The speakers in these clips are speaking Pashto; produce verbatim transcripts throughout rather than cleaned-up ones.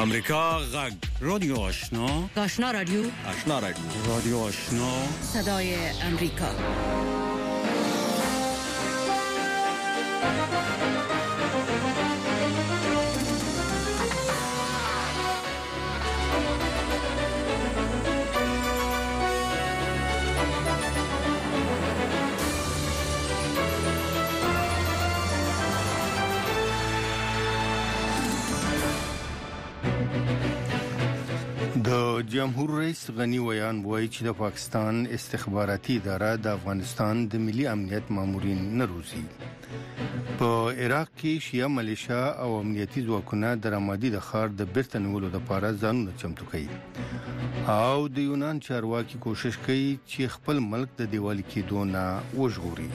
امریکا غږ رادیو آشنا آشنا رادیو آشنا رادیو رادیو آشنا صدای امریکا. د جمهور رئیس غنی ویان وایي چې د پاکستان استخباراتي اداره د افغانستان د ملي امنیت مامورین نه روزي. په عراق کې شیعه ملیشیا او امنیتي ځواکونه د رمادي د ښار د بیرته نیولو لپاره ځانونه چمتو کوي او د یونان چارواکي کوشش کوي چې خپل ملک د دیوالي کېدو نه وژغوري.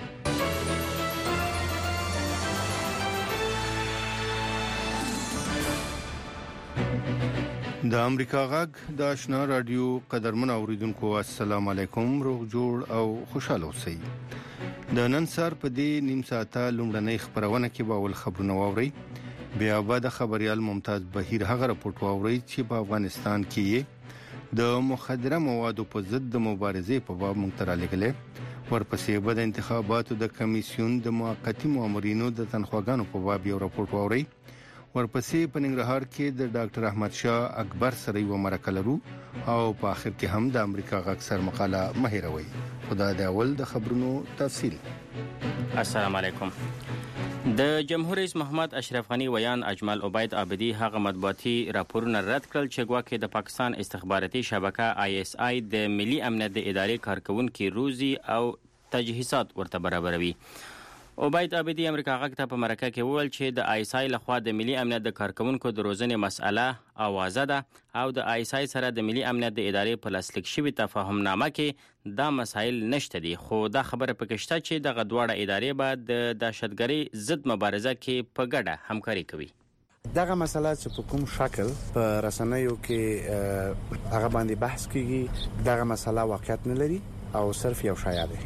د امریکا غږ د آشنا رادیو قدرمن اوریدونکو السلام علیکم، روغ جوړ او خوشاله اوسئ. د نن سهار په دې نیم ساعته لومړنۍ خبرونه کې به اول خبرونه واورئ، بیا به د خبريال ممتاز بهیر هغه راپورټ واورئ چې په افغانستان کې د مخدره موادو په ضد د مبارزې په باب موږ ته رالیږلې. ورپسې به د انتخاباتو د کمیسیون د موقتي مامورینو د تنخواګانو په باب یو راپورټ واورئ. ورپسې په ننګرهار کې د ډاکټر احمد شاه اکبر سره یو مرکه لرو او په اخر کې هم د امریکا غږ سر مقاله مهیروي. خدا د اول د خبرونو تفصیل. السلام علیکم. د جمهور رئیس محمد اشرف غنی ویان اجمل عبید عابدی هغه مطبوعاتي راپورونه رد کړل چې ګواکې د پاکستان استخباراتي شبکه آی اس آی د ملي امنیت د ادارې کارکونکو روزي او تجهیزات ورته برابروي. عبید عابدی امریکا غږ ته په مرکه کې وویل چې د آی اس آی لخوا د ملي امنیت د کارکونکو د روزنې مسأله اوازه ده او د آی اس آی سره د ملي امنیت د ادارې په لاسلیک شوي تفاهمنامه کې دا مسایل نشته دي، خو دا خبره پکې شته چې دغه دواړه ادارې به د دهشتګرۍ ضد مبارزه کې په ګډه همکاري کوي. دغه مسله چې په کوم شکل په رسنیو کې هغه باندې بحث کیږي، دغه مسله واقعیت نه لري او صرف یو شایعه ده.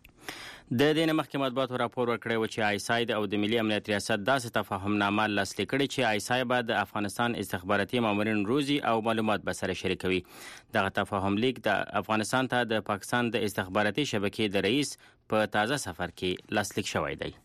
د دې نه مخکې مطبوعاتو راپور ورکړی و چې آی اس آی او د ملي امنیت ریاست داسې تفاهمنامه لاسلیک کړې چې آی اس آی به د افغانستان استخباراتي مامورین روزي او معلومات به سره شریکوي. دغه تفاهم لیک د افغانستان ته د پاکستان د استخباراتي شبکې د رئیس په تازه سفر کې لاسلیک شوی دی.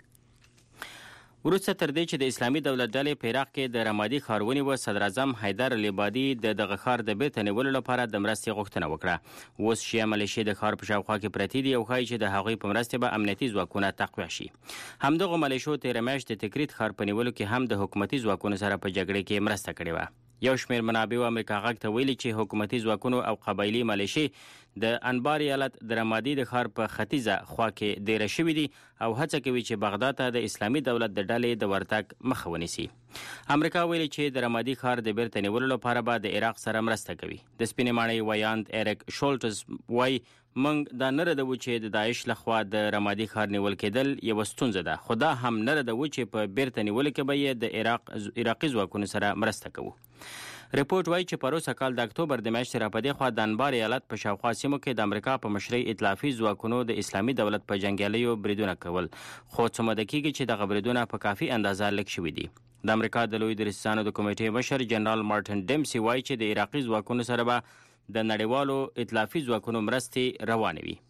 وروسته تر دې چې د اسلامي دولت ډلې په عراق کې د رمادي ښار ونیوه، صدر اعظم حیدر العبادي د دغه ښار د بیرته نیولو لپاره د مرستې غوښتنه وکړه. اوس شیعه ملیشې د ښار په شاوخوا کې پرتې دي او ښایي چې د هغوی په مرستې به امنیتي ځواکونه تقویه شي. همدغو ملیشو تېره میاشت د تکریت ښار په نیولو کې هم د حکومتي ځواکونو سره په جګړه کې مرسته کړې وه. یو شمېر منابعو امریکا غږ ته ویلي چې حکومتي ځواکونو او قبایلي ملیشې د انبار ایالت د رمادي د ښار په ختیځه خوا کې ډیره شوي دي او هڅه کوي چې بغداد ته د اسلامي دولت د ډلې د ورتګ مخه ونیسي. امریکا ویلي چې د رمادي ښار د بیرته نیولو لپاره به د عراق سره مرسته کوي. د سپینې ماڼۍ ویاند ایرک شولټز وایي موږ دا نه ردوو چې د داعش لخوا د رمادي ښار نیول کېدل یوه ستونزه ده، خو دا هم نه ردوو چې په بیرته نیولو کې به یې د عراق عراقي ځواکونو سره مرسته کوو. رپورټ وایي چې پروسه کال د اکتوبر د میاشتې راپدې خوا د انبار ایالت په شاوخوا سیمو کې د امریکا په مشرۍ ائتلافي ځواکونو د اسلامي دولت په جنګیالیو بریدونه کول، خو څه موده کېږي چې دغه بریدونه په کافي اندازه لږ شوي دي. د امریکا د لوی دریسانو د کمیټې مشر جنرال مارټن ډیمسي وایي چې د عراقي ځواکونو سره به د نړیوالو ائتلافي ځواکونو مرستې روانې وي.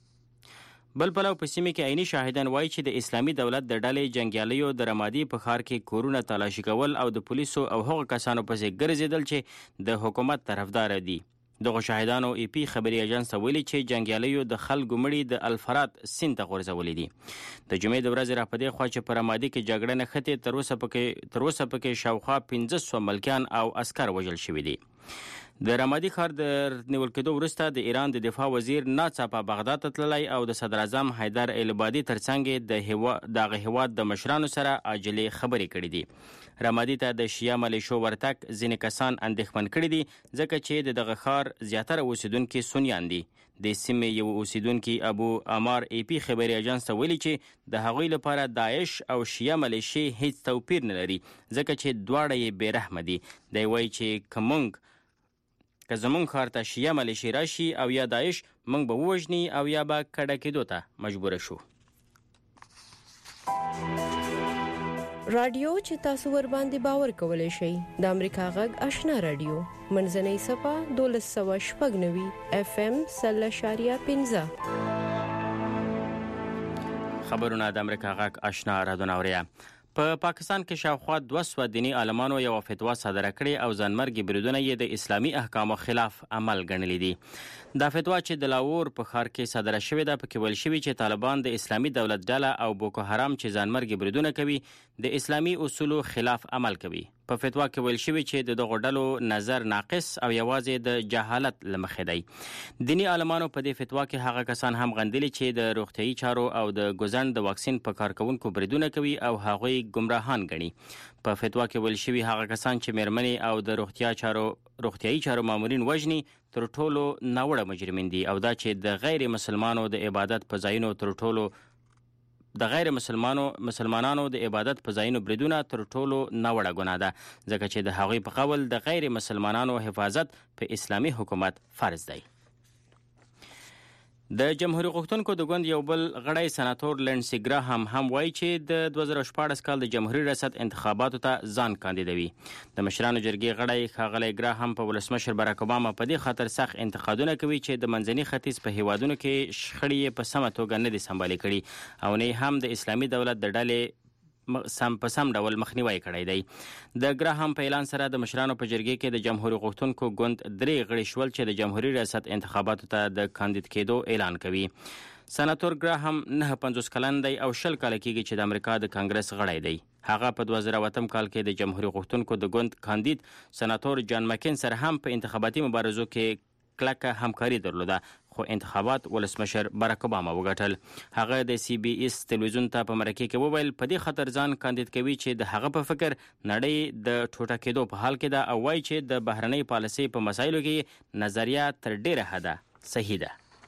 بل پلو په سیمه کې عیني شاهدان وایي چې د اسلامي دولت د ډلې جنګیالیو د رمادي په ښار کې کورونه تلاشي کول او د پولیسو او هغو کسانو پسې ګرځېدل چې د حکومت طرفدار دي. دغه شاهدانو ای پی خبري اژانس ویلي چې جنګیالیو د خلکو مړي د الفرات سیند ته غورځولي دي. د جمعې د ورځې راپدې خوا چې په رمادي کې جګړه نښتې، تر اوسه پکې تر اوسه پکې شاوخوا پنځه سوه ملکیان او عسکر وژل شوي دي. د رمادي ښار د نیول کېدو وروسته د ایران د دفاع وزیر ناڅاپه بغداد ته تللی او د صدر اعظم حیدر العبادي ترڅنګ د هوا دغه هیواد د مشرانو سره عاجلې خبرې کړې دي. رمادي ته د شیعه ملیشو ورتګ ځینې کسان اندېښمن کړي دي ځکه چې د دغه ښار زیاتره اوسیدونکي سنیان دي. د سیمې یو اوسیدونکي ابو عمار ای پی خبري اژانس ته ویلي چې د هغوی لپاره داعش او شیعه ملیشې هیڅ توپیر نه لري ځکه چې دواړه یې بېرحمه دي. دی وایي چې که موږ که زمونږ ښار ته شیعه ملیشې راشي او یا داعش، موږ به ووژني او یا به کډه کېدو ته مجبوره شو. رادیو چې تاسو ور باندې باور کولای شئ د امریکا غږ آشنا رادیو منځنۍ صفه دولس سوه شپږ نوي اف ام سل اشاریه پنځه. خبرونه د امریکا غږ آشنا رادیو ناوړیا. په پاکستان کې شاوخوا دوه سوه دیني عالمانو یو فتوا صادره کړې او ځانمرګي بریدونه یې د اسلامي احکامو خلاف عمل ګڼلي دي. دا فتوا چې د لاهور په ښار کې صادره شوې ده پکې ویل شوي چې طالبان د اسلامي دولت ډله او بوکو حرام چې ځانمرګي بریدونه کوي د اسلامي اصولو خلاف عمل کوي. په فتوا کې ویل شوي چې د دغو ډلو نظر ناقص او یوازې د جهالت له مخې دی. دیني عالمانو په دې فتوا کې هغه کسان هم غندلي چې د روغتیايي چارو او د ګوزن د واکسین په کارکونکو بریدونه کوي او هغوی ګمراهان ګڼي. په فتوا کې ویل شوي هغه کسان چې میرمنې او د روغتیا چارو روغتیايي چارو مامورین وژني تر ټولو ناوړه مجرمین دي او دا چې د غیر مسلمانانو د عبادت په ځایونو تر ټولو د غیر مسلمانانو مسلمانانو د عبادت په ځایونو بریدونه تر ټولو ناوړه ګناه ده ځکه چې د هغوی په قول د غیر مسلمانانو حفاظت په اسلامي حکومت فرض دی. د جمهوریت غوښتونکو د ګوند یو بل غړی سناتور لینډسي ګراهام هم وایي چې د دوه زره شپاړس کال د جمهوریت ریاست انتخاباتو ته ځان کاندیدوي. د مشرانو جرګې غړی ښاغلی ګراهام په ولسمشر براک اوباما په دې خاطر سخت انتقادونه کوي چې د منځني ختیځ په هیوادونو کې شخړې یې په سمه توګه نه دي سمبالې کړي او نه هم د اسلامي دولت د ډلې سم په سم ډول مخنیوي کړی دی. د ګراهام په اعلان سره د مشرانو په جرګې کې د جمهوریت غوښتونکو ګوند درې غړي شول چې د جمهوریت ریاست انتخاباتو ته د کاندید کېدو اعلان کوي. سناتور ګراهام نه پنځوس کلن دی او شل کاله کېږي چې د امریکا د کانګرس غړی دی. هغه په دوه زره اووه کال کې د جمهوریت غوښتونکو د ګوند کاندید سناتور جان مکین سره هم په انتخاباتي مبارزو کې کلکه همکاري درلوده خو انتخابات ولسمشر براک اوباما وګټل. هغه د سی بي اس تلویزیون ته په مرکه کې وویل په دې خاطر ځان کاندید کوي چې د هغه په فکر نړۍ د ټوټه کېدو په حال کې ده او وایي چې د بهرنۍ پالیسۍ په مسایلو کې نظریه تر ډیره حده صحیح ده.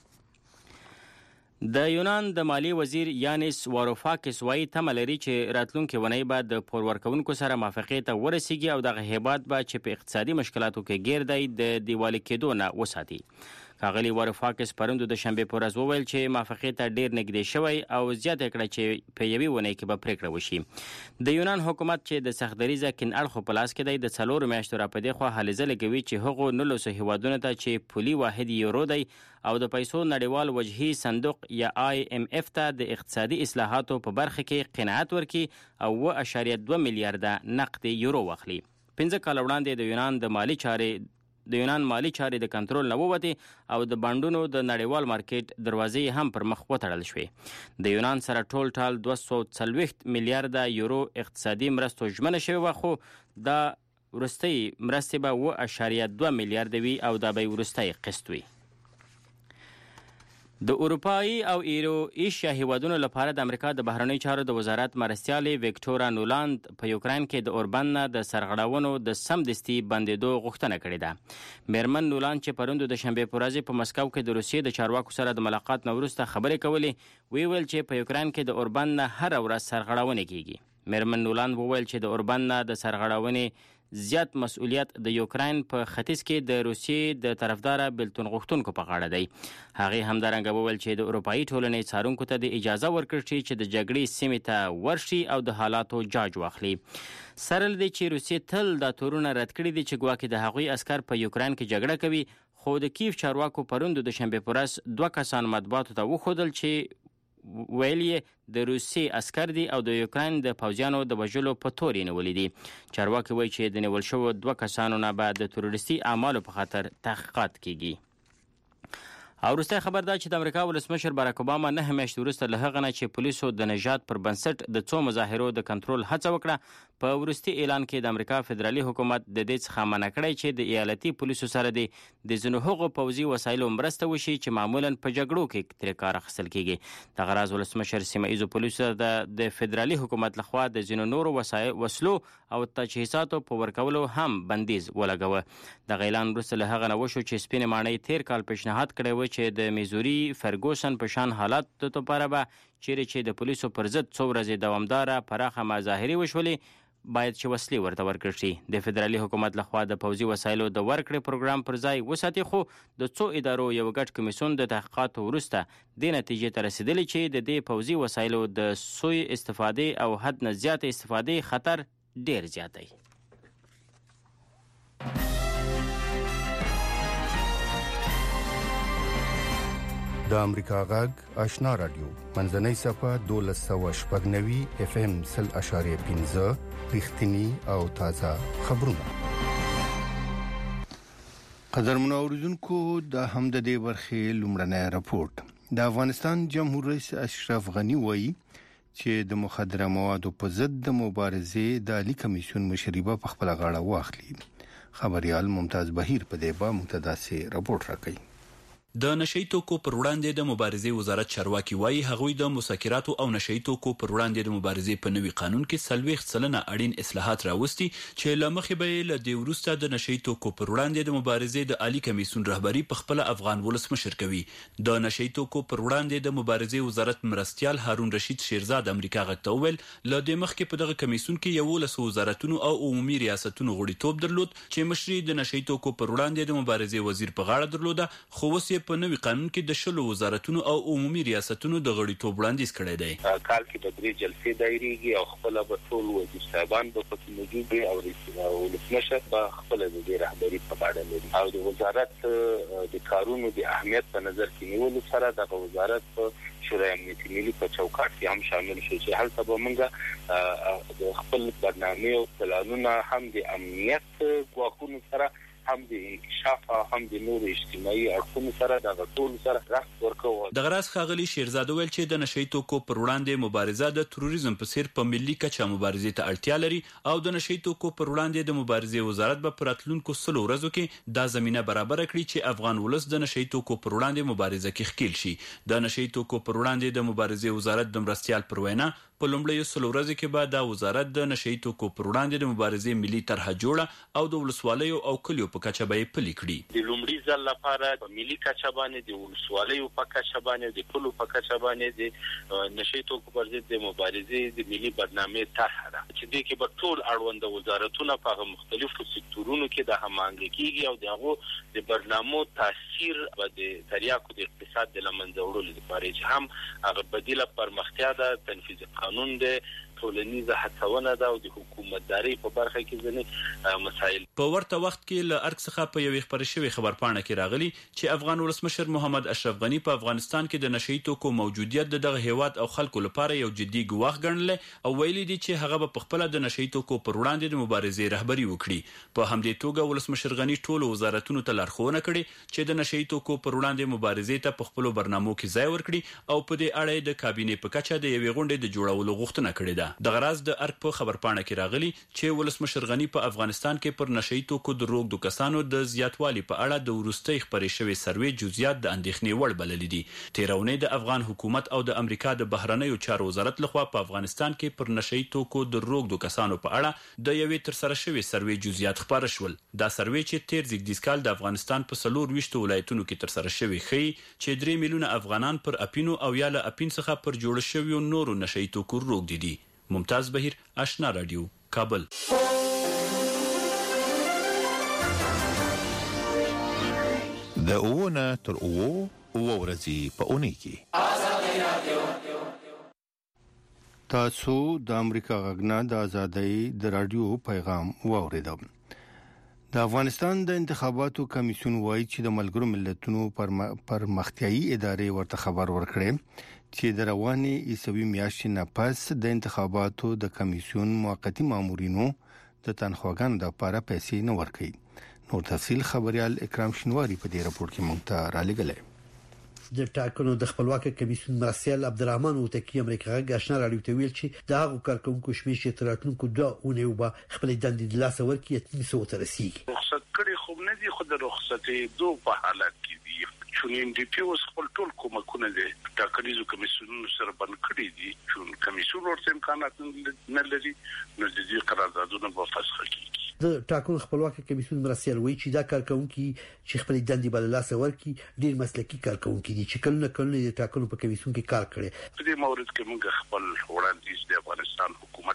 د یونان د مالی وزیر یانیس واروفاکس وایي تمه لري چې راتلونکې اونۍ به د پور ورکوونکو سره موافقې ته ورسیږي او دغه هیواد به چې په اقتصادي مشکلاتو کې ګیر دی د دیوالي کېدو نه وساتي. ښاغلي واروفاکس پرون د شنبې په ورځ وویل چې موافقې ته ډیر نږدې شوی او زیاته کړه چې په یوې اونۍ کې به پریکړه وشي. د یونان حکومت چې د سخت دریځه کین اړخو په لاس کې دی د څلورو میاشتو راپدې خوا هلې ځلې کوي چې هغو نولسو هیوادونو ته چې پولي واحد یورو دی او د پیسو نړیوال وجهي صندوق یا آی ایم اف ته د اقتصادي اصلاحاتو په برخه کې قناعت ورکړي او اوه اشاریه دوه میلیارډه نقد یورو واخلي. پنځه کاله وړاندې د یونان د مالی چارې د یونان مالی چارې د کنټرول نه ووتې او د بانډونو د نړیوال مارکیټ دروازې هم پر مخ وتړل شوې. د یونان سره ټول ټال دوه سوه څلوېښت میلیارډه یورو اقتصادي مرستو ژمنه شوې وه خو دا وروستۍ مرستې به اوه اشاریه دوه میلیارډه وي او دا به وروستی قسط وي. د اروپایي او ایرو ایشیا هیوادونو لپاره د امریکا د بهرنیو چارو د وزارت مرستیالې ویکټورا نولاند په یوکراین کې د اوربند نه د سرغړونو د سمدستي بندېدو غوښتنه کړې ده. میرمن نولاند چې پروند د شنبې په ورځ په مسکو کې د روسیې د چارواکو سره د ملاقات نه وروسته خبرې کولې وی ویل چې په یوکراین کې د اوربند نه هر ورځ سرغړونې کیږي. میرمن نولاند وویل چې د اوربند نه د سرغړونې زیات مسؤلیت د یوکراین په ختیځ کې د روسیې د طرفدار بلتون غوښتونکو په غاړه دی. هغه همدارنګه وویل چې د اروپایي ټولنې څارونکو ته د اجازه ورکړي چې د جګړې سیمې ته ورشي او د حالاتو جاج واخلي. سره له دې چې روسیې تل دا تورونه رد کړي دي چې ګواکې د هغوی عسکر په یوکراین کې جګړه کوي خو د کیف چارواکو پروند د شنبې په ورځ دوه کسان مطبوعاتو ته وښودل چې ویل یې د روسیې عسکر دي او د یوکراین د پوځیانو د وژلو په تور یې نیولي دي. چارواکي وایي چې د نیول شوو دوه کسانو نه به د تروریستي اعمالو په خاطر تحقیقات کیږي. او وروستی خبر دا چې د امریکا ولسمشر براک اوباما نه میاشتې وروسته له هغه نه چې پولیسو د نژاد پر بنسټ د څو مظاهرو د کنټرول هڅه وکړه په وروستي اعلان کې د امریکا فدرالي حکومت د دې څخه منع کړی چې د ایالتي پولیسو سره د د ځینو هغو پوځي وسایلو مرسته وشي چې معمولا په جګړو کې ترې کار اخیستل کیږي. دغه راز ولسمشر سیمه ایزو پولیسو د د فدرالي حکومت لخوا د ځینو نورو وسلو او تجهیزاتو په ورکولو هم بندیز ولګوه. دغه اعلان وروسته له هغه نه وشو چې سپینې ماڼۍ تیر کال پیشنهاد کړی و چې د میزوري فرګوسن په شان حالات لپاره به چیرې چې د پولیسو پر ضد څو ورځې دوامداره پراخه مظاهرې وشولې باید چې وسلې ورته ورکړل شي. د فدرالي حکومت لخوا د پوځي وسایلو د ورکړې پروګرام پر ځای وساتي، خو د څو ادارو یو ګډ کمیسیون د تحقیقاتو وروسته د نتیجې ته رسیدلی چې د دې پوځي وسایلو د سوء استفادې او حد نه زیات استفادې خطر ډیر زیات دی. د امریکا غږ آشنا رادیو منځنۍ صفه دولس سوه شپږ نوي اف ام سل اشاریه پنځه رښتینی او تازه خبرونه. قدرمنو اوریدونکو د هم د دې برخې لومړنی راپورټ. د افغانستان جمهور رئیس اشرف غنی وایي چې د مخدره موادو په ضد د مبارزې د عالی کمیسیون مشري په خپل غاړه واخلي. خبريال ممتاز بهیر په دې باب متداسي راپورټ راکړي. د نشئی توکو پر وړاندې د مبارزې وزارت چارواکي وایي هغوی د مسکراتو او نشئی توکو پر وړاندې د مبارزې په نوي قانون کې څلوېښت سلنه اړین اصلاحات راوستي چې له مخې به له دې وروسته د نشئی توکو پر وړاندې د مبارزې د عالی کمیسیون رهبری په خپل افغان ولس مشر کوي. د نشئی توکو پر وړاندې د مبارزې وزارت مرستيال هارون رشید شیرزاد امریکا غږ ته وویل له دې مخکې په دغه کمیسیون کې یولس وزارتونو او عمومي ریاستونو غړیتوب درلود چې مشري د نشئی توکو پر وړاندې د مبارزې وزیر په غاړه درلوده، خو اوس یې په نوي قانون کې د شلو وزارتونو او عمومي ریاستونو د غړیتوب وړاندیز کړی دی. کال کې د درې جلسې دایریږي او خپل به ټول وزیر صاحبان به پکې موجود وي او رئیس مشر به خپل د رهبری په اړه لري او د وزارت د کارونو د اهمیت په نظر کې نیولو سره د وزارت په شورای امنیتي ملي په چوکاټ کې هم شامل شي چې هلته به موږ د خپل برنامه او پلانونه هم د امنیت ګواښونو سره هم د انکشاف هم د نور اجتماعي اړخونو سره د ټول سره راست ورکوي. د غراس خاغلی شیرزاده ویل چې د نشئی توکو پر وړاندې مبارزه د تروریزم په څیر په ملي کچه مبارزې ته اړتیا لري او د نشئی توکو پر وړاندې د مبارزې وزارت به پر راتلونکو سلو ورځو کې دا زمينه برابر کړي چې افغان ولس د نشئی توکو پر وړاندې مبارزه کې ښکیل شي. د نشئی توکو پر وړاندې د مبارزې وزارت د مرستيال پر وینا په لومړیو سلو ورځو کې به دا وزارت د نشئی توکو پر وړاندې د مبارزې ملي طرحه جوړه او د ولسوالیو او کلیو په کچه به پلي کړي. د لومړي ځل لپاره په ملي کچه باندې د ولسوالیو په کچه باندې د کلو په کچه باندې د نشئی توکو پر ضد د مبارزې د ملي برنامه طرحه ده چې د کې به ټول اړوند وزارتونه په مختلفو سکتورونو کې د هماهنګي کیږي او دغه د برنامو تاثیر به د تریاکو د اقتصاد د لمنځه وړلو لپاره چې هم هغه بدیله پرمختیا ده تنفیذ قانون ده ټولنیزه هڅونه ده او د حکومتداري په برخه کې ځنې مسایل. په ورته وخت کې له ارګ څخه په یوې خبرې شوې خبرپاڼه کې راغلي چې افغان ولسمشر محمد اشرف غنی په افغانستان کې د نشئی توکو موجودیت دغه هیواد او خلکو لپاره یو جدي ګواښ ګڼل او ویلي دي چې هغه په خپل د نشئی توکو پر وړاندې د مبارزې رهبری وکړي. په همدې توګه ولسمشر غنی ټول وزارتونو ته لارښوونه کړې چې د نشئی توکو پر وړاندې مبارزې ته په خپل برنامو کې ځای ورکړي او په دې اړه د کابینې په کچه د یوې غونډې د جوړولو غوښتنه کړې ده. د غراز د ارګ په خبرپاڼه کې راغلي چې ولسمشر غنی په افغانستان کې پر نشئی توکو د روغدو کسانو د زیاتوالي په اړه د وروستۍ خبرې شوې سروې جزئیات د اندېښنې وړ بللي دي. تیرونې د افغان حکومت او د امریکا د بهرنیو چارو وزارت لخوا په افغانستان کې پر نشئی توکو د روغدو کسانو په اړه د یوې ترسره شوې سروې جزئیات خبر شول. دا سروې چې تیر زیږدیز کال د افغانستان په څلور ویشت ولایتونو کې ترسره شوې ښیي چې درې میلیونه افغانان پر اپینو او یا له اپین څخه پر جوړ شویو نورو نشئی توکو روغدي دي. ممتاز بهیر آشنا رادیو کابل. د اوونه تر اوو اوو ورځې په اونۍ کې تاسو د امریکا غږ د ازادۍ د رادیو پیغام واوریدو. د افغانستان د انتخاباتو کمیسیون وایي چې د ملګرو ملتونو پر مختیایي ادارې ورته خبر ورکړي چې د رواني عیسوي میاشتې نه پس د انتخاباتو د کمیسیون موقتی مامورینو د تنخواګانو د لپاره پیسې نه ورکړي. نور تفصیل خبريال اکرام شنواری په دې راپور کې مونږ ته را لګلې. د ټاکنو د خپلواکۍ کمیسیون مرستيال عبدالرحمن اوتکی امریکا غږ آشنا رادیو ته ویل چې د هغو کارکونکو شمېر چې تراتونکو دوه اونۍ وبا خپل دندې د لاس ورکړي اتمې سو تر رسیدي. رخصت کړي خو نه دي خو د رخصتې دوه په حالت کې دي چې ان ډي پی اوس خپل ټول کومکونه دي ټاکنیزو کمیسیونونو سره بند کړي دي چې کمیسیون ورته امکانات نه لري نو د دې قراردادونه په فسخ کیږي. د ټاکنو خپلواکۍ کمیسیون مرستيال وایي چې دا کارکونکو چې خپل دندې بل لاس ورکړي ډیر مسلکي کارکونکو دي چې کله کله د ټاکنو په کمیسیون کې کار کړي. په دې مورد کې موږ خپل وړاندیز د افغانستان حکومت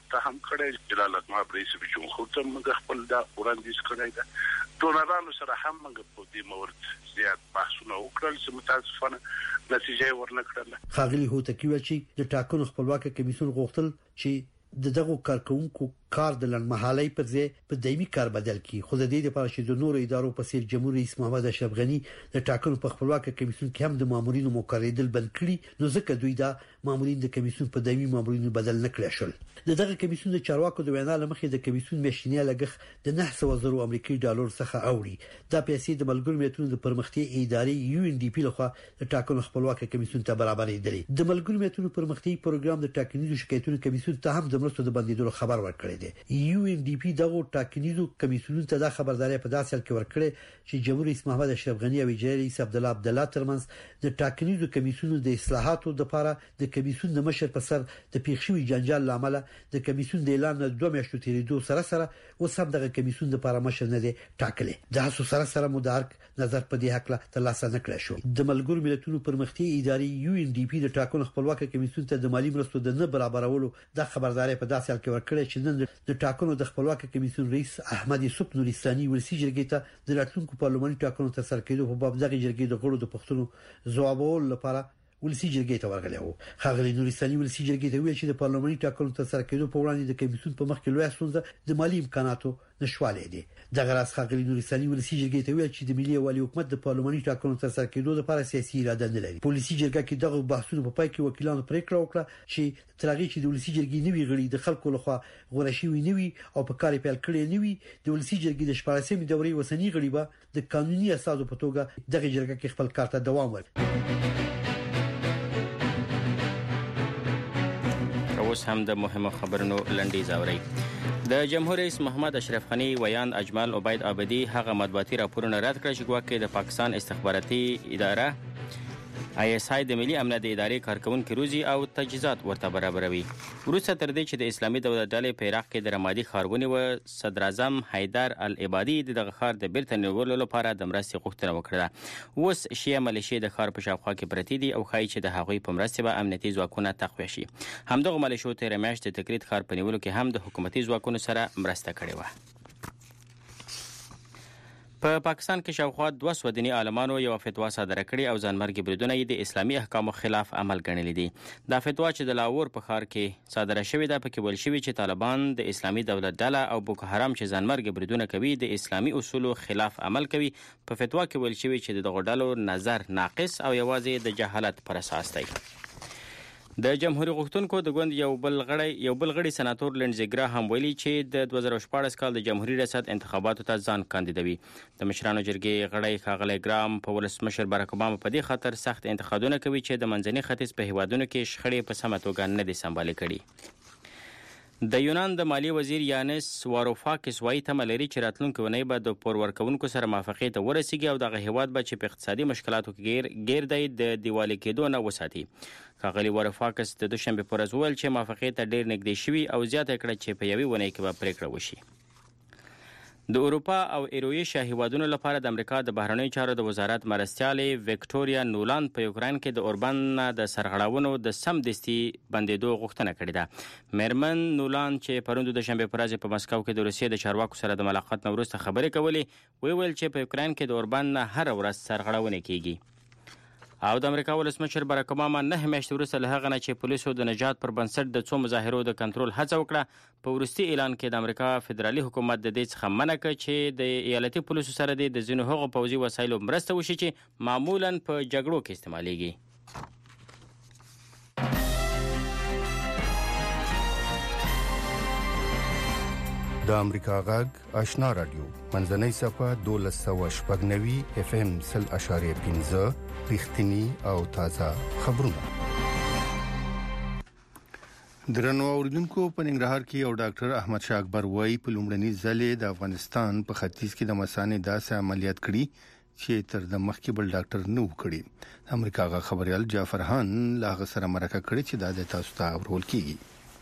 ته هم کړی جلال المآب رئیس جمهور ته موږ خپل دا وړاندیز کړی ده ډونرانو سره هم موږ په دې مورد زیات بحثونه وکړل چې متاسفانه نتیجه ورنکړله. خاغلی هوتکی ویل چې د ټاکنو خپلواکه کمیسیون غوښتل چې د دغه کارکونکو کار د لنډمهالي پر ځای په دایمي کار بدل کړي. خو د دې لپاره چې د نورو ادارو په څیر جمهور رئیس محمد اشرف غنی د ټاکنو په خپلواکه کمیسیون کې هم د مامورینو مقرریدل بند کړي، نو ځکه دوی دا مامورین د کمیسیون په دایمي مامورینو بدل نه کړی شول. د دغه کمیسیون د چارواکو د وینا لمخې د کمیسیون میاشتنی لګښت د نه سوه زره امریکایي ډالر څخه اوړي. دا پیسې د ملګرو ملتونو د پرمختیا ادارې یو ان ډي پی لخوا د ټاکنو خپلواکه کمیسیون ته برابرېدلې. د ملګرو ملتونو پرمختیا پروګرام د ټاکنیزو شکایتونو کمیسیون ته هم د مرستو د بندیدلو خبر ورکړی دی. یو ان ډي پی دغه ټاکنیزو کمیسیون ته د خبرداري په داسې حال کې ورکړي چې جمهور رئیس محمد اشرف غنی او اجرایي رئیس عبد الله عبد الله ترمنځ د ټاکنیزو کمیسیون د اصلاحاتو لپاره د کمیسیون د مشر په سر د پیښوي جنجال لامل د کمیسیون د اعلان د دوه میاشتو تیریدو سره سره اوس هم دغه کمیسیون لپاره مشر نه دی ټاکلی. د هڅو سره سره مدارک نظر په دې حق له ترلاسه نه کړی شو. د ملګرو ملتونو پرمختیا ادارې یو ان ډي پی د ټاکنو خپلواکه کمیسیون ته د مالی مرستو د نه برابرولو د خبرداري په داسې حال کې ورکړي چې نن د ټاکنو د خپلواکه کمیسیون رئیس احمد یوسف نورستاني ولسی جرګې ته د راتلونکو پارلماني ټاکنو تر سره کېدو په باب دغه جرګې د غړو د پښتنو ځوابول لپاره ولسی جرګې ته ورغلی وو. خاغلی نورستاني ولسی جرګې ته ویل چې د پارلماني ټاکنو تر سره کېدو په وړاندې د کمیسیون په مخ کې لوی ستونزه د مالی امکاناتو نشواله دي. دغه راز خاغلی نورستاني ولسی جرګې ته ویل چې د ملي والي حکومت د پارلماني ټاکنو تر سره کېدو لپاره سیاسي اراده نه لري. پولیسي جرګه کې دغه بحثونو په پای کې وکیلانو پریکړه وکړه چې ترغی چې د ولسی جرګې نوي غړي د خلکو لخوا غوړه شوی نوي او په کار پیل کړی نوي د ولسی جرګې د شپږمې دورې وسنی غړي به د قانوني اساسو په توګه دغه جرګه کې خپل کار ته دوام ورکړي. اوس هم د مهمو خبرونو لنډیز اورئ. د جمهور رئیس محمد اشرف غنی ویاند اجمل عبید عابدی هغه مطبوعاتي راپورونه رد کړ چې ګواکې د پاکستان استخباراتي اداره آی اس آی د ملي امنیت ادارې کارکونکو روزي او تجهیزات ورته برابروي. وروسته تر دې چې د اسلامي دولت ډلې په عراق کې د رمادي ښارونې و صدر اعظم حیدر العبادي دغه ښار د بیرته نیولو لپاره د مرستې غوښتنه وکړه. اوس شیعه ملیشې د ښار په شاوخوا کې پرتې دي او ښایي چې د هغوی په مرستې به امنیتي ځواکونه تقویه شي. همدغه ملیشو تېره میاشت د تکرید ښار په نیولو کې هم د حکومتي ځواکونو سره مرسته کړې وه. په پا پاکستان کې شاوخوا دوه سوه دیني عالمانو یو فتوا صادره کړې او ځانمرګي بریدونه یې د اسلامي احکامو خلاف عمل ګڼلي دي. دا فتوا چې د لاهور په ښار کې صادره شوې ده پکې ویل شوي چې طالبان د اسلامي دولت ډله او بوکو حرام چې ځانمرګي بریدونه کوي د اسلامي اصولو خلاف عمل کوي. په فتوا کې ویل شوي چې دغه ډلو نظر ناقص او یوازې د جهالت پر اساس دی. د جمهوریت غوښتونکو د ګوند یو بل غړی یو بل غړي سناتور لینډزي ګراهام ویلي چې د دوه زره شپاړس کال د جمهوریت ریاست انتخاباتو ته ځان کاندیدوي. د مشرانو جرګې غړی ښاغلی ګرام په ولسمشر باراک اوباما په دې خاطر سخت انتقادونه کوي چې د منځني ختیځ په هیوادونو کې شخړې په سمه توګه نه دي سمبالې کړي. د یونان د مالی وزیر یانس واروفاکس وایي تمه لري چې راتلونکې اونۍ به د پور ورکوونکو سره موافقې ته ورسیږي او دغه هیواد به چې په اقتصادي مشکلاتو کې ګیر دی د دیوالي کېدو نه وساتي. ښاغلي واروفاکس د دوشنبې په ورځ وویل چې موافقې ته ډېر نږدې شوي او زیاته کړه چې په یوې اونۍ کې به پریکړه وشي. د اروپا او ایرویشیا هیوادونو لپاره د امریکا د بهرنیو چارو د وزارت مرستیالې وکټوریا نولاند په یوکراین کې د اوربان د سرغړاونو د سمدستي بندیدو غوښتنه کړې ده. میرمن نولاند چې پروند د شنبه پر ورځ په مسکو کې د روسیې د چارواکو سره د ملاقات نه وروسته خبرې کولې، ویل چې په یوکراین کې د اوربان نه هر ورځ سرغړاونې کیږي. او د امریکا ولسمشر باراک اوباما نه میاشتې وروسته له هغه نه چې پولیسو د نجات پر بنسټ د څو مظاهرو د کنټرول هڅه وکړه، په وروستي اعلان کې د امریکا فدرالي حکومت د دې څخه منع کړ چې د ایالتي پولیسو سره د ځینو هغو پوځي وسایلو مرسته وشي چې معمولا په جګړو کې استعمالیږي. د امریکا غږ آشنا رادیو منځنۍ صفه دولس سوه شپږ نوي اف ام سل اشاریه پنځه رښتینی او تازه خبرونه. درنو اوریدونکو په ننګرهار کې یو ډاکټر احمد شاه اکبر وایي په لومړني ځلې د افغانستان په ختیځ کې د مثانې داسې عملیات کړي چې تر د مخکې بل ډاکټر نه و کړی. امریکا غږ خبريال جعفر خان لاغه سره مرکه کړې چې دا د تاسو ته ورول کیږي.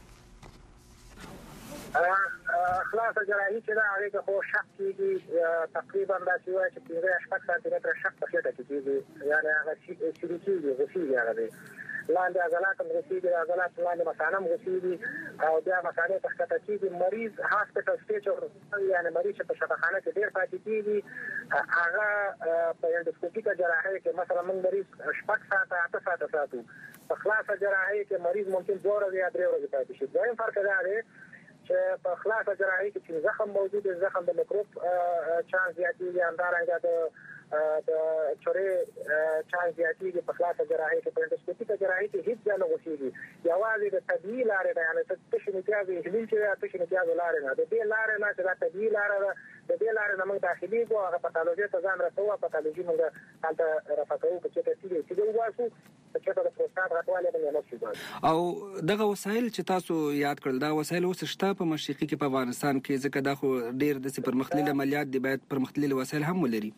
خلاصه جراحي چې دا هغه خو شق کېږي تقریبا دا چې وایي چې په شپږ سانتي متره شق په خېټه کې کېږي، یعنی هغه سیریکي دی غوښي هغه دی لاندې عضلات هم غوسیږي، عضلات لاندې مثانه هم غوسیږي او بیا مثانه ته ښکته کېږي. مریض هاسپټل سټیج یعنې مریض چې په شفاخانه کې ډېر پاتې کېږي هغه په اندوسکوپیکه جراحۍ کې مثلا موږ مریض شپږ ساعته اته ساعته ساتو، په خلاصه جراحۍ کې مریض ممکن دوه ورځې یا درې ورځې پاتې شي. دویم فرق دا دی چې په خلاصه جراحۍ کې چې زخم موجود دی، زخم د میکروب چانس زیاتېږي، همدارنګه د د چورې چانس زیاتېږي. په خلاصه جراحۍ کې په اندوسکوپیکه جراحۍ کې هیڅ ځای نه غوسېږي، یوازې د طبیعي لارې ده، یعنې تشې متیازې هیلین چې ده تشې متیازو لارې نه، د دې لارې نه چې دا طبیعي لاره ده، د دې لارې نه موږ داخلېږو، هغه پاتالوژي ته ځان رسوو، پاتالوژي موږ هلته رفع کوو، که چېرته تیږې تیږې وباسو، که چېرته د پروستات غټوالی موږ نسو وباسو. او دغه وسایل چې تاسو یاد کړل دا وسایل اوس شته په مشرقي کې په افغانستان کې، ځکه دا خو ډېر داسې پرمختللي عملیات دي، باید پرمختللي وسایل هم ولري.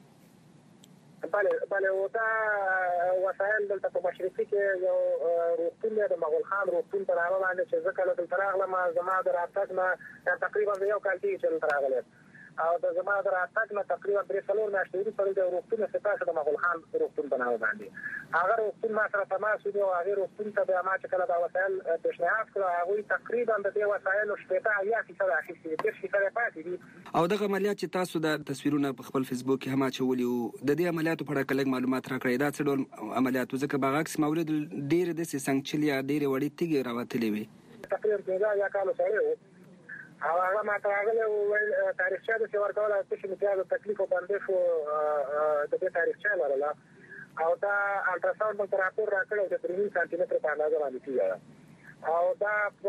بله بله او دا وسایل دلته په مشرقي کې یو روغتون دی، د مغول خان روغتون په نامه باندې چې زه کله دلته راغلم زما د راتګ نه تقریبا د یو کال کېږي چې دلته راغلی او د زما د راتګ نه تقریبا درې څلور میاشتې وروسته د روغتون افتتاح شو د مغول خان روغتون په نامه باندې. هغه روغتون ما سره تماس ونیو، هغې روغتون ته بیا ما چې کله دا وسایل پیشنهاد کړو هغوی تقریبا د دې وسایلو شپېته اویا فیصده اخیستي دي، دېرش فیصده پاتې دي. او دغه عملیات چې تاسو د تصویرونه په خپل فیسبوک کې هم اچولي وو، د دې عملیاتو په اړه که لږ معلومات راکړئ، دا څه ډول عملیات وو؟ ځکه برعکس ما ولیدل ډېرې داسې سنګچلې یا ډېرې وړې تیږې راوتلې وې. تقریبا پنځه اویا کالو سړی و او هغه ما ته راغلی وویل تاریخچه داسې ورکوله، تشې متیازو تکلیف او بندښو د دې تاریخچه یې لرله او دا الټراساونډ موږ ته راپور راکړی و چې درې نیم سانتي متره په اندازه باندې تیږه ده او دا په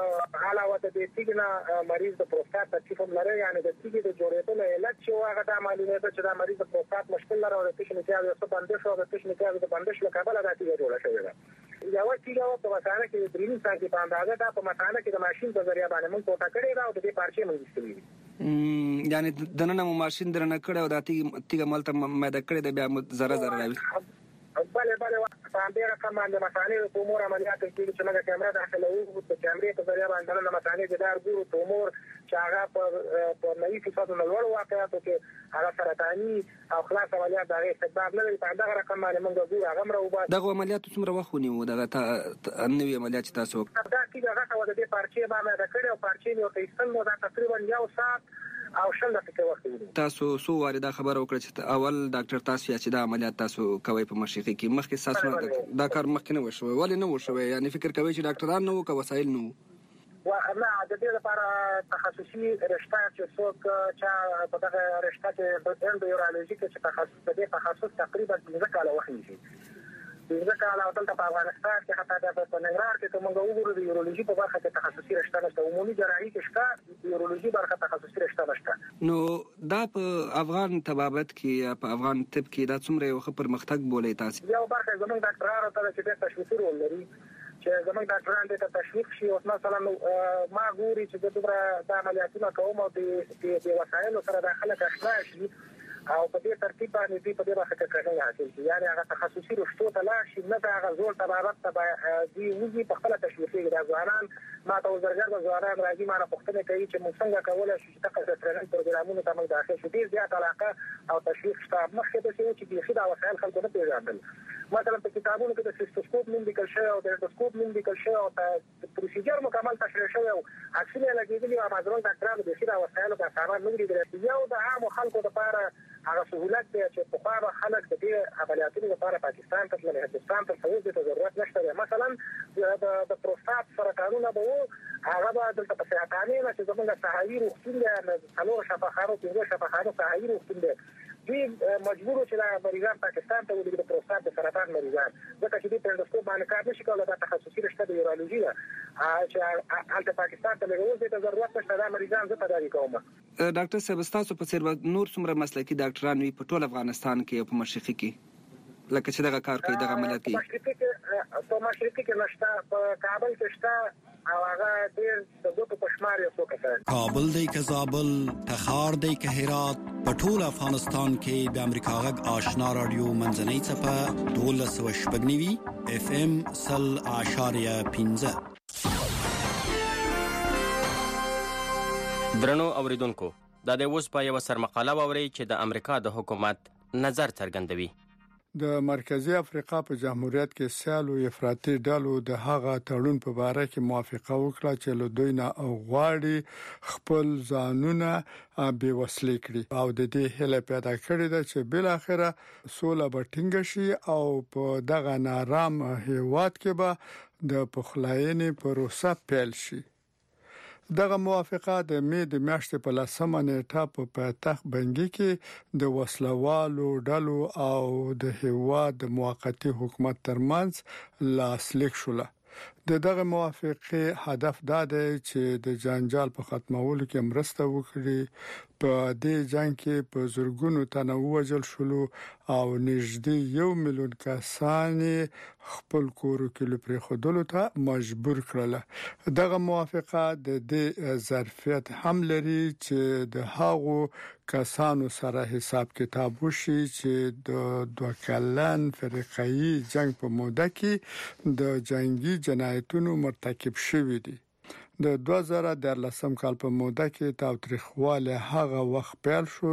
علاوه د دې تیږې نه مریض د پروستات تکلیف هم لري، یعنې د تیږې د جوړېدو نه علت چې و هغه دا معلومېده چې دا مریض د پروستات مشکل لري او د تشې متیازو یو څه بندښ او د تشې متیازو د بندښ له کبله دا تیږه جوړه شوې ده. یوه تیږه وه په مثانه کې د درې نیم سانتي په اندازه، دا په مثانه کې د ماشین په ذریعه باندې موږ ټوټه کړې ده او د دې پارچې موږ ایستلي دي. یعنې دننه مو ماشین درنه کړی او دا تیږه مالته میده کړې ده، بیا مو ذره ذره راوي. بله بله په همدې رقم باندې مثانې د تومور عملیات کېږي چې موږ کیمره داخلوو، د کیمرې په ذریعه باندې دننه مثانې جدار ګورو، تومور چې هغه په نوي فیصدو نه لوړ واقعاتو کې هغه سرطاني او خلاص عملیات د هغې استقبال نه لري، په همدغه رقم باندې موږ ګورو هغه هم راوباسو. دغه عملیاتو څومره وخت ونیو دغه نوي عملیات چې تاسو وکړل؟ دا تیږه غټه وه، د دې پارچې ما میده کړې او پارچې مې ورته ایستل، نو دا تقریبا یو ساعت او شل دقیقې وخت ونیو. تاسو څو وارې دا خبره وکړه چې اول ډاکټر تاسو یا چې دا عملیات تاسو کوئ په مشرقي کې، مخکې ستاسو دا کار مخکې نه و شوی؟ ولې نه و شوی؟ یعنې فکر کوئ چې ډاکټران نه وو که وسایل نه وو؟ نه، د دې لپاره تخصصي رشته چې څوک چا په دغه رشته کې اندویورالوژي کې چې تخصص د دې تخصص تقریبا پنځه کاله وخت نیسي، پنځه کاله او دلته په افغانستان کې حتی د په ننګرهار کې که موږ وګورو د یورولوژي په برخه کې تخصصي رشته نشته، عمومي جراحي کې شته، د یورولوژي برخه تخصصي رشته نشته. نو دا په افغان طبابت کې یا په افغان طب کې دا څومره یو ښه پرمختګ بولئ تاسو؟ یو برخه زموږ ډاکټرانو ته چې ډېر تشویقي رول لري چې زموږ ډاکټران دې ته تشویق شي. اوس مثلا ما ګوري چې زه دومره دا عملیاتونه کوم او د وسایلو سره دا خلک اشنا شي او په دې ترتیب باندې دوی په دې برخه کې کړنې حاصل شي، یعنې هغه تخصصي رشتو ته لاړ شي، نه د هغه زوړ طبابت ته دوی وځي په خپله تشویقېږي. دا ځوانان ما ته وزرګرده ځوانان راځي ما نه پوښتنې کوي چې موږ څنګه کولی شو چې دغه د ټرېننګ پروګرامونو ته موږ داخل شو. ډېر زیات علاقه او تشویق شته. مخکې داسې و چې بیخي دا وسایل خلکو نه پېژندل، مثلا په کتابونو کې د سیسټوسکوپ نوم لیکل شوی او د اندوسکوپ نوم لیکل شوی او پروسیجر مکمل تشریح شوی او عکسونه یې لګېدلي او مازرون ډاکټرانو بیخي دا وسایلو دا سامان نه لیدلی. یو د عامو خلکو دپاره هغه سهولت دی چې پخوا به خلک د دې عملیاتونو لپاره پاکستان ته تلل، هندوستان ته تلل، دې ته ضرورت نشته دی. مثلا د پروستات سرطانونه به وو، هغه به دلته په سیحتانې نه چې زموږ ساحوي روغتون دی، څلور شفاخانو پنځه شفاخانو ساحوي روغتون دی، دوی مجبور وو چې دا مریضان پاکستان ته ولېږي، د پروستات د سرطان مریضان، ځکه چې دوی په اندوسکوپ باندې کار نشي کولی. دا تخصصي رشته د یورولوژي ده چې هلته پاکستان ته لېږل دې ته ضرورت نشته. دا مریضان زه تداوي کوم. ډاکټر صاحب ستاسو په څېر نور څومره مسلکي ډاکټران وي په ټول افغانستان کې او په مشرقي کې لکه چې دغه کار کوي، دغه عملیات کوي؟ په مشرقي کې نشته، په کابل کې شته او هغه ډېر د ګوتو په شمار یو څو کسان. کابل دی که زابل، تخار دی که هرات، په ټول افغانستان کې د امریکا غږ آشنا رادیو منځنۍ څپه دولس سوه شپږ نوي اف ام سل اعشاریه پنځه. درنو اوریدونکو، دا د اوس په یوه سرمقاله واورئ چې د امریکا د حکومت نظر څرګندوي. د مرکزی افریقا په جمهوریت کې سیالو افراطي ډلو د هغه تړون په اړه کې موافقه وکړه چې له دوی نه غواړي خپل ځانونه بې وسلې کړي او د دې هله پیدا کړې ده چې بل اخره سوله به ټینګ شي او په دغه نارام هیواد کې به د پخلاینې پروسه پیل شي. دغه موافقه د مې د میاشتې په لسمه نیټه په پایتخت بنګي کې د وسلوالو ډلو او د هیواد د موقتی حکومت ترمنځ لاسلیک شوله. د دغه موافقه هدف دا دی چې د جنجال په ختمولو کې مرسته وکړي. په دې جنگ کې په زورګونو تنه وژل شول او نږدې یو میلیون کسان خپل کور کې لپاره خودلو ته مجبور کړل. دغه موافقه د دې ظرفیت هم لري چې د هغو کسانو سره حساب کتاب وشي چې د دوه کلن فرقایي جنگ په موده کې د جنگي جنایتونو مرتکب شوي دي. د دوه زره دلسم کال په موده کې تاوتریخواله هغه وخت پیل شو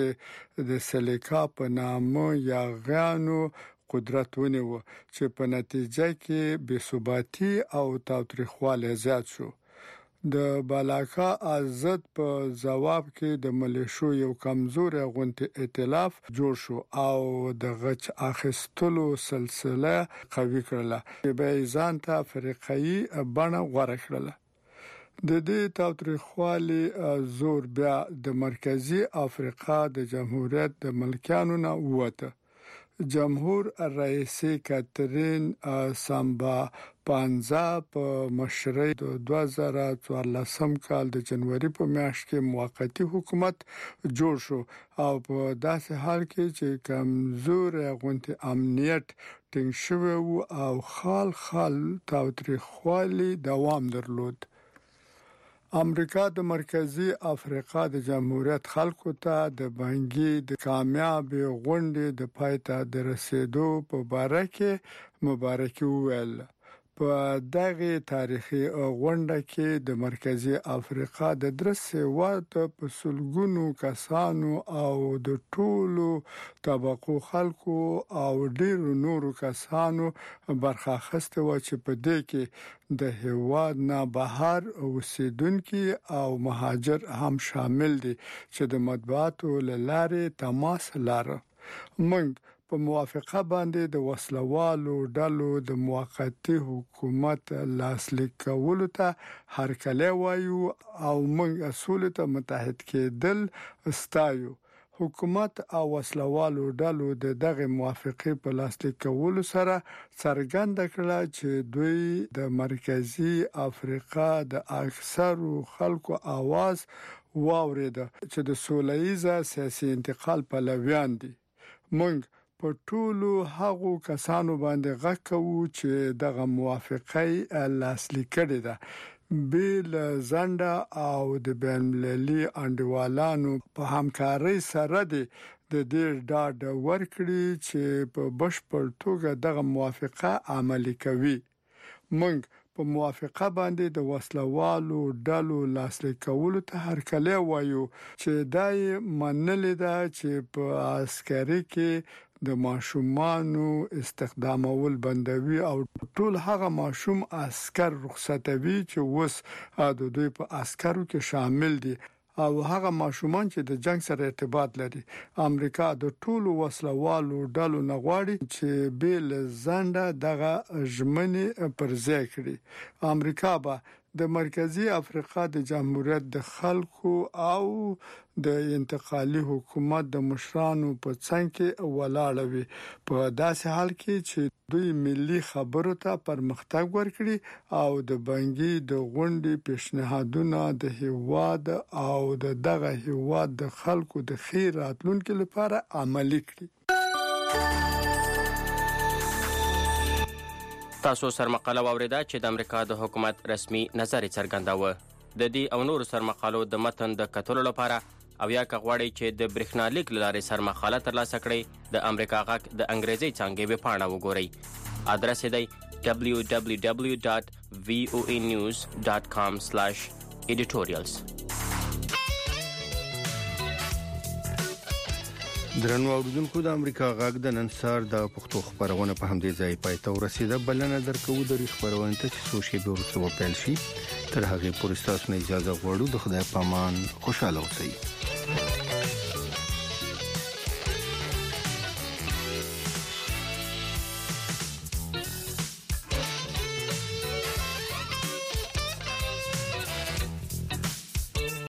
چې د سلیکا په نامه یاغانو قدرت ونیو چې په نتیجه کې بې ثباتی او تاوتریخواله زیات شو. د بالاکا ازد په جواب کې د ملیشو یو کمزوري غونټ ائتلاف جوړ شو او د غچ اخیستلو سلسله قوي کړله چې به ځان ته فرقایي بڼه غوړه کړله. د دې تاوتریخوالي زور بیا د مرکزی افریقا د جمهوریت د ملکانو نه وته. جمهور رئیس کاترین سامبا پانزا په مشرۍ د دوه زره څوارلسم کال د جنوري په میاشت کې موقتی حکومت جوړ شو او په داسې حال کې چې کمزور غونټ امنیت ټینګ شو او خال خال تاوتریخوالي دوام درلود. امریکا د مرکزی افریقا د جمهوریت خلکو ته د بانګي د کامیاب غونډې د پایته د رسیدو په اړه کې مبارکي وویل. په دغه تاریخي غونډه کې د مرکزی افریقا د درسه واته په سلګونو کسانو او د ټولو طبقو خلکو او ډیرو نورو کسانو برخه اخیسته و چې په دې کې د هیواد نه بهر اوسیدونکو او مهاجر هم شامل دي چې د مطبوعاتو لاره تماس لاره. موږ په موافقه باندې د وسلوالو ډلو د موقتی حکومت لاسلیک کولو ته هرکلی وایو او موږ اصول ته متحد کېدل ستایو. حکومت او وسلوالو ډلو د دغه موافقه په لاسلیک کولو سره څرګنده کړه چې دوی د مرکزی افریقا د اکثرو خلکو आवाज واورید چې د سولهییز سیاسي انتقال پلویان دي. موږ په ټولو هغو کسانو باندې غږ کوو چې دغه موافقه لاسلیک کړي ده بیل زنده او د بین‌المللي انډیوالانو په همکارۍ سره د دې ډاډ ورکړي چې په بشپړ توګه دغه موافقه عملي کوي. موږ په موافقه باندې د وسلوالو ډلو لاسلیک کولو ته هرکلی وایو چې دای منلې ده چې په عسکري کې د ماشومانو استخدامول بندوي او ټول هغه ماشوم عسكر رخصتوي چې وس د دوی په عسکرو کې شامل دي او هغه ماشومان چې د جنگ سره ارتباط لري. امریکا د ټولو وسلوالو ډلو نه غواړي چې بیل زنده دغه ژمنې پر ځای کړي. امریکا به د مرکزی افریقا د جمهوریت د خلکو او د انتقالي حکومت د مشرانو په څنګ کې ولاړوي په داسې حال کې چې دوی ملي خبرو ته پرمختګ ورکړي او د بانګي د غونډې پیشنهادونه د هیواد او د دغه هیواد د خلکو د خیر راتلونکو لپاره عملي کړي. تاسو سر مقاله واوریده چې د امریکا د حکومت رسمي نظر څرګنداوه. د دې او نور سر مقالو د متن د کتلو لپاره او یا کغواړي چې د برېښنالیک لارې سر مقاله ترلاسه کړئ د امریکا غږ د انګریزي څانګې ویب پاڼه وګورئ. ادرس یې دی دبلیو دبلیو دبلیو ډاټ وی او ای نیوز ډاټ کام سلاش ایډیټوریالز. درنو اوریدونکو د امریکا غږ د نن سهار د پښتو خبرونه په همدې ځای پای ته ورسیده. بلنه درکو د خبرونه ته چې سوشي به ورسره پیل شي. تر هغه پورې تاسو نه اجازه غواړو. د خدای پامان خوشاله اوسئ.